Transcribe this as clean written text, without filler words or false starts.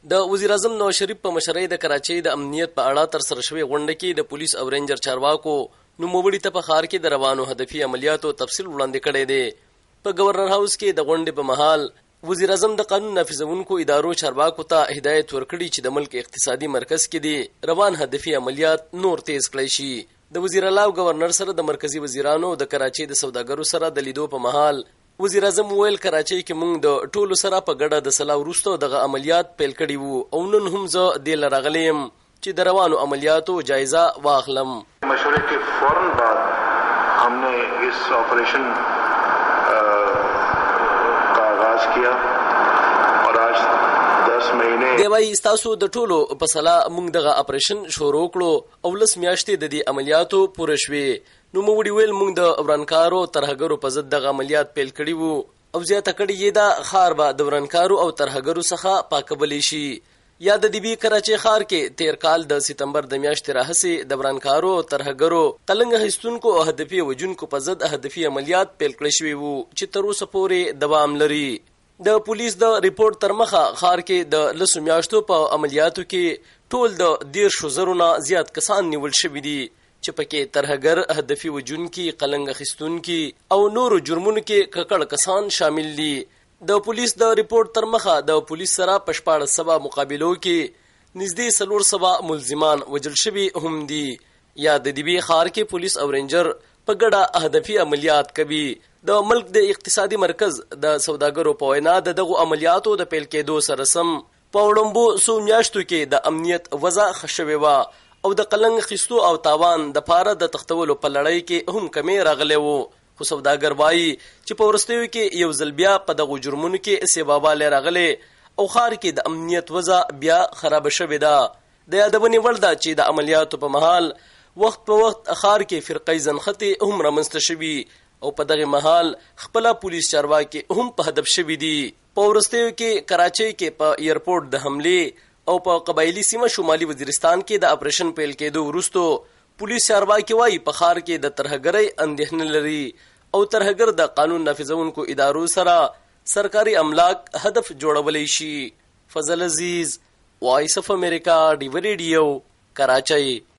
د وزیر اعظم نواز شریف په مشرۍ د کراچۍ د امنیت په اړه تر سره شوې غونډه کې د پولیس او رینجر چارواکو نوموړي ته په ښار کې د روانو هدفي عملیاتو تفصیل وړاندې کړی دی. په گورنر هاوس کې د غونډې په مهال وزیر اعظم د قانون نافذونکو ادارو چارواکو ته هدایت ورکړي چې د ملک اقتصادي مرکز کې دي روان هدفي عملیات نور تیز کړی شي. د وزیر اعلی او گورنر سره د مرکزی وزیرانو د کراچۍ د سوداګرو سره د لیدو په مهال وزیر اعظم ویل کراچۍ کې موږ د ټولو سره په ګډه د سلا وروسته دغه عملیات پیل کړي وو او نن هم زه دې له راغلی یم چې د روانو عملیاتو جایزه واخلم. مشورے کے فوراً بعد ہم نے اس آپریشن کا آغاز کیا اور آج 10 مہینے دی وایي ستاسو د ټولو په سلا موږ دغه اپریشن شروع کړو او 10 میاشتې د دې عملیاتو پوره شوې. نوموړي ویل موږ د ورانکارو ترهګرو په ضد دغه عملیات پیل کړي وو او زیاته کړې یې دا ښار به د ورانکارو او ترهګرو څخه پاکولی شي. یا د دې کراچۍ ښار کې تیر کال د سپتمبر د میاشتې راهیسې د ورانکارو او ترهګرو تلنګ اخیستونکو او هدفي وجونکو په ضد هدفي عملیات پیل کړي شوي وو چې تر اوسه پورې دوام لري. د پولیس د ریپورت تر مخه ښار کې د 10 میاشتو په عملیاتو کې ټول د 10,000 نه زیات کسان نیول شوي دي چې پکې ترهګر هدفي وجونکي قلنګ اخیستونکي او نورو جرمونو کې ککړ کسان شامل دي. د پولیس د ریپورت تر مخه د پولیس سره په 1400 مقابلو کې نږدې 400 ملزمان وژل شوي هم دي. یا د دې ښار کې پولیس او رینجر په ګډه هدفي عملیات کوي. د ملک د اقتصادي مرکز د سوداګرو په وینا دغه عملیاتو د پیل کېدو سره سم په وړاندو څو میاشتو کې د امنیت وضع ښه شوې وه او د قلنګ اخیستو او تاوان د پاره د تختولو په لړۍ کې هم کمی راغلی وو. خو سوداګر وایي چې په وروستیو کې یو ځل بیا په دغو جرمونو کې سبابالی راغلی او ښار کې د امنیت وضع بیا خرابه شوې ده. د یادونې وړ ده چې د عملیاتو په مهال وخت په وخت ښار کې فرقې ځنښتې هم رامنځته شوي او په دغه مهال خپل پولیس چارواکي هم په هدف شوي دي. په وروستیو کې کراچۍ کې په ایرپورټ د حملې او په قبایلی سیمه شمالي وزیرستان کې د اپریشن پیل کېدو وروسته پولیس چارواکي وایي په ښار کې د ترهګرۍ اندېښنه لري او ترهګر د قانون نافذونکو ادارو سره سرکاري املاک هدف جوړولی شي. فضل عزیز، وایس اف امریکا، ډیو ریډیو، کراچۍ.